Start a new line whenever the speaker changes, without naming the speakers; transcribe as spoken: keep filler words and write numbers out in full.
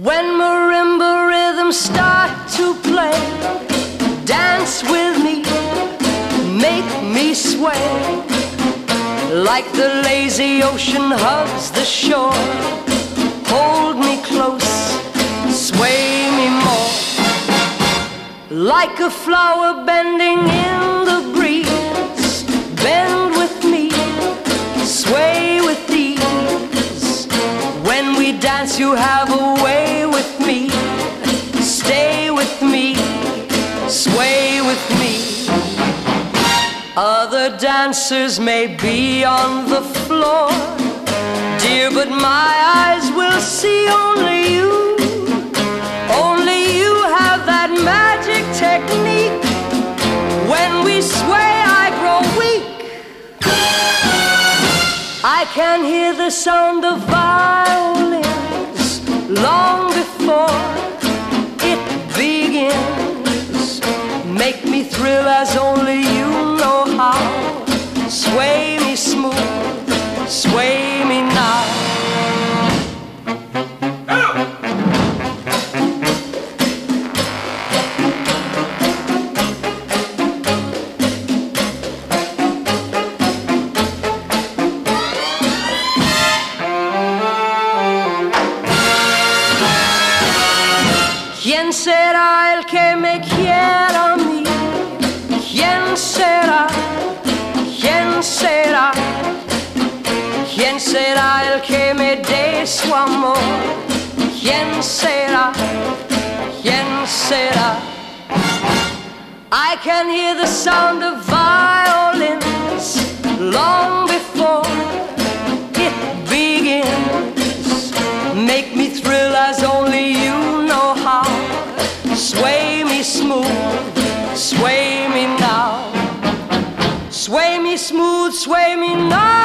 When marimba rhythms start to play, dance with me, make me sway. Like the lazy ocean hugs the shore, hold me close, sway me more. Like a flower bending in the breeze, bend with me, sway with ease. When we dance you have a way with me, stay with me, sway with me. Other dancers may be on the floor, dear, but my eyes will see only you. Only you have that magic technique. When we sway, I grow weak. I can hear the sound of violins long before it begins. Make me thrill as only you know how. Sway me smooth, sway me now. ¿Quién será el que me quiera a mí? ¿Quién será? ¿Quién será? ¿Quién será el que me dé su amor? ¿Quién será? ¿Quién será? I can hear the sound of violins long before it begins. Make me thrill as only you know how. Sway me smooth, sway me now. Sway me smooth, sway me now.